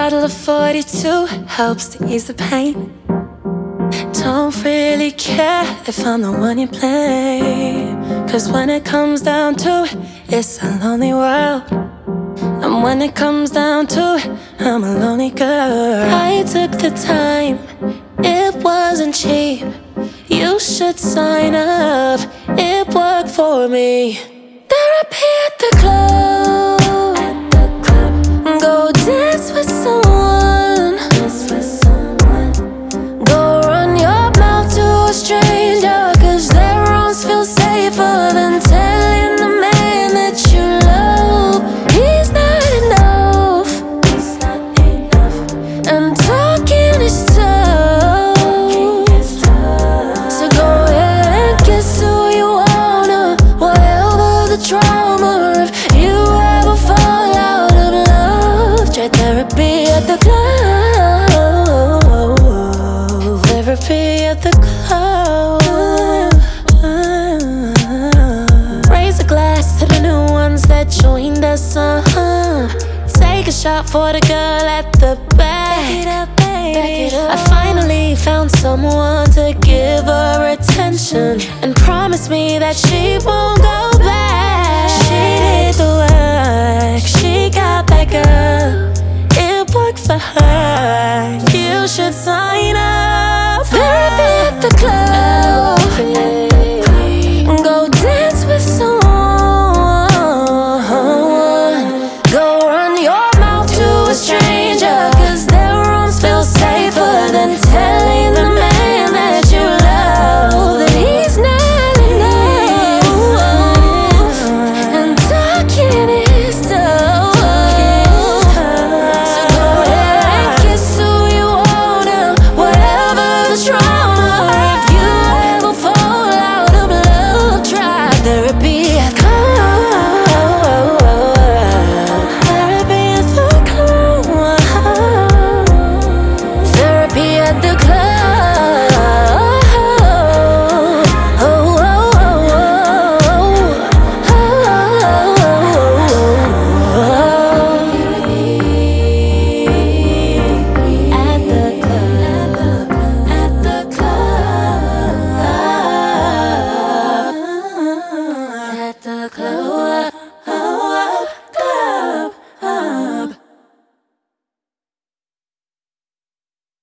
bottle of 42 helps to ease the pain. Don't really care if I'm the one you play, 'cause when it comes down to it, it's a lonely world. And when it comes down to it, I'm a lonely girl. I took the time, it wasn't cheap. You should sign up, it worked for me. Therapy at the club. Go dance with someone. Go run your mouth to a stranger, 'cause their arms feel safer than telling the man that you love he's not enough. And talking is tough. So go ahead and kiss who you wanna, whatever the trauma. If you ever fall out of love, try therapy at the club. Therapy at the club. Raise a glass to the new ones that joined us, Take a shot for the girl at the back. I finally found someone to give her attention and promise me that she won't go back. She did the work, she got back up.